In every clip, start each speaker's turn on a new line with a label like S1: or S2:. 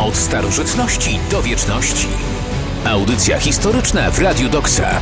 S1: Od starożytności do wieczności. Audycja historyczna w Radiu Doksa.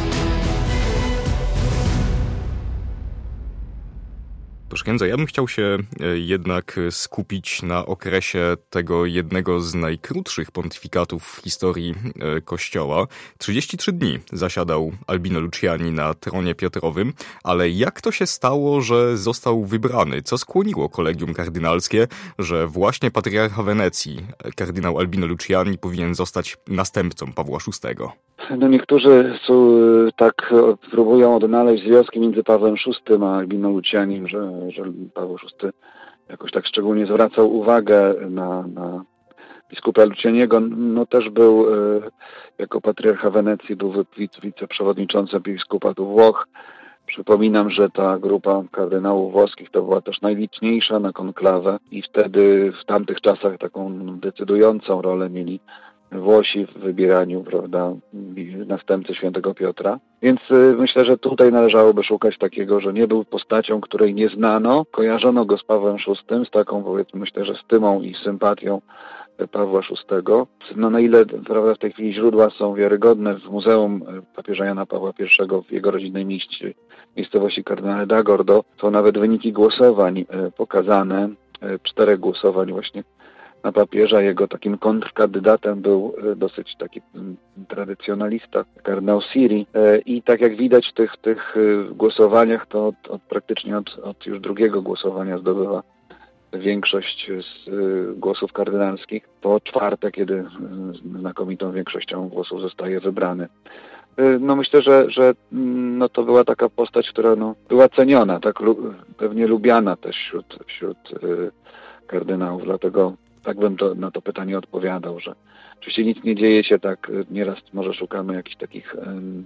S2: Proszę księdza, ja bym chciał się jednak skupić na okresie tego jednego z najkrótszych pontyfikatów w historii Kościoła. 33 dni zasiadał Albino Luciani na tronie Piotrowym, ale jak to się stało, że został wybrany? Co skłoniło kolegium kardynalskie, że właśnie patriarcha Wenecji, kardynał Albino Luciani, powinien zostać następcą Pawła VI?
S3: No niektórzy tak próbują odnaleźć związki między Pawłem VI a Albino Lucianim, że Paweł VI jakoś tak szczególnie zwracał uwagę na biskupa Lucianiego. No też był, jako patriarcha Wenecji, był wiceprzewodniczącym episkopatu Włoch. Przypominam, że ta grupa kardynałów włoskich to była też najliczniejsza na konklawę i wtedy w tamtych czasach taką decydującą rolę mieli Włosi w wybieraniu, prawda, następcy świętego Piotra. Więc myślę, że tutaj należałoby szukać takiego, że nie był postacią, której nie znano. Kojarzono go z Pawłem VI, z taką, powiedzmy, myślę, że stymą i sympatią Pawła VI. No na ile, prawda, w tej chwili źródła są wiarygodne, w Muzeum papieża Jana Pawła I w jego rodzinnej miejscowości Cardinale d'Agordo są nawet wyniki głosowań pokazane, 4 głosowań właśnie na papieża. Jego takim kontrkandydatem był dosyć taki tradycjonalista, kardynał Siri. I tak jak widać w tych głosowaniach, to praktycznie od już drugiego głosowania zdobywa większość z głosów kardynalskich. Po 4, kiedy znakomitą większością głosów zostaje wybrany. No myślę, że no to była taka postać, która była ceniona, tak pewnie lubiana też wśród kardynałów, dlatego tak bym na to pytanie odpowiadał, że oczywiście nic nie dzieje się tak, nieraz może szukamy jakichś takich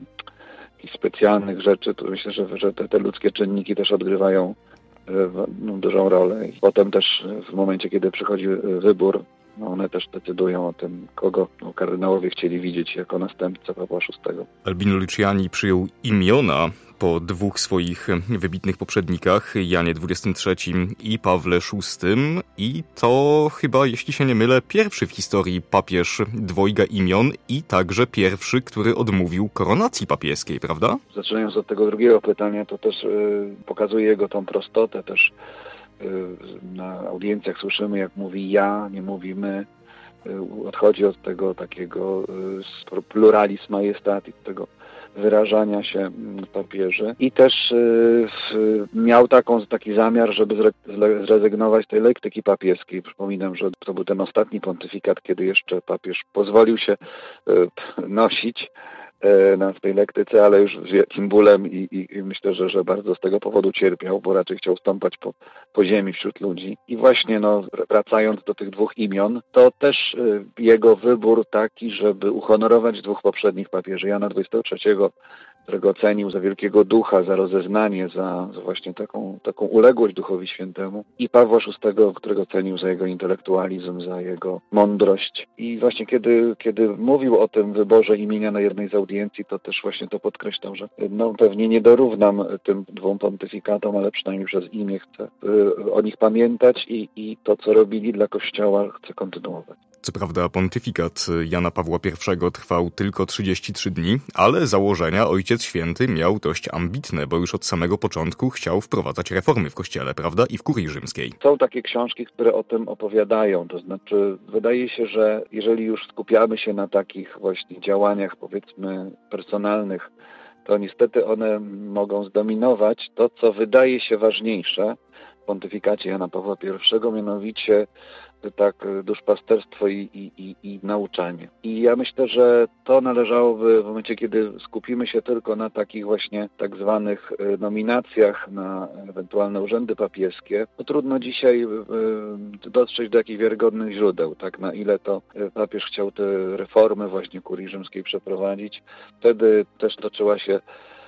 S3: specjalnych rzeczy, to myślę, że te ludzkie czynniki też odgrywają dużą rolę i potem też w momencie, kiedy przychodzi wybór, one też decydują o tym, kogo kardynałowie chcieli widzieć jako następcę Pawła VI.
S2: Albino Luciani przyjął imiona po 2 swoich wybitnych poprzednikach, Janie XXIII i Pawle VI. I to chyba, jeśli się nie mylę, pierwszy w historii papież dwojga imion i także pierwszy, który odmówił koronacji papieskiej, prawda?
S3: Zaczynając od tego drugiego pytania, to też pokazuje jego tą prostotę też. Na audiencjach słyszymy, jak mówi ja, nie mówi my. Odchodzi od tego takiego pluralis majestatis, tego wyrażania się papieży. I też miał taki zamiar, żeby zrezygnować z tej lektyki papieskiej. Przypominam, że to był ten ostatni pontyfikat, kiedy jeszcze papież pozwolił się nosić w tej lektyce, ale już z wielkim bólem i myślę, że bardzo z tego powodu cierpiał, bo raczej chciał stąpać po ziemi wśród ludzi. I właśnie wracając do tych 2 imion, to też jego wybór taki, żeby uhonorować 2 poprzednich papieży, Jana XXIII, którego cenił za wielkiego ducha, za rozeznanie, za właśnie taką uległość Duchowi Świętemu, i Pawła VI, którego cenił za jego intelektualizm, za jego mądrość. I właśnie kiedy mówił o tym wyborze imienia na jednej z audiencji, to też właśnie to podkreślał, że pewnie nie dorównam tym 2 pontyfikatom, ale przynajmniej przez imię chcę o nich pamiętać i to, co robili dla Kościoła, chcę kontynuować.
S2: Co prawda pontyfikat Jana Pawła I trwał tylko 33 dni, ale założenia Ojciec Święty miał dość ambitne, bo już od samego początku chciał wprowadzać reformy w Kościele, prawda? I w kurii rzymskiej.
S3: Są takie książki, które o tym opowiadają, to znaczy wydaje się, że jeżeli już skupiamy się na takich właśnie działaniach, powiedzmy, personalnych, to niestety one mogą zdominować to, co wydaje się ważniejsze w pontyfikacie Jana Pawła I, mianowicie tak duszpasterstwo i nauczanie. I ja myślę, że to należałoby w momencie, kiedy skupimy się tylko na takich właśnie tak zwanych nominacjach na ewentualne urzędy papieskie, to trudno dzisiaj dotrzeć do jakichś wiarygodnych źródeł, tak, na ile to papież chciał te reformy właśnie kurii rzymskiej przeprowadzić. Wtedy też toczyła się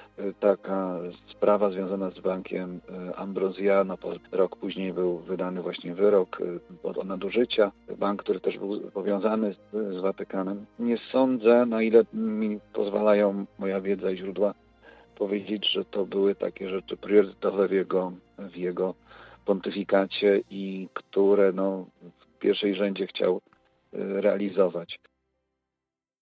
S3: taka sprawa związana z bankiem Ambrosiano. Rok później był wydany właśnie wyrok o nadużycia. Bank, który też był powiązany z Watykanem. Nie sądzę, na ile mi pozwalają moja wiedza i źródła, powiedzieć, że to były takie rzeczy priorytetowe w jego pontyfikacie i które w pierwszej rzędzie chciał realizować.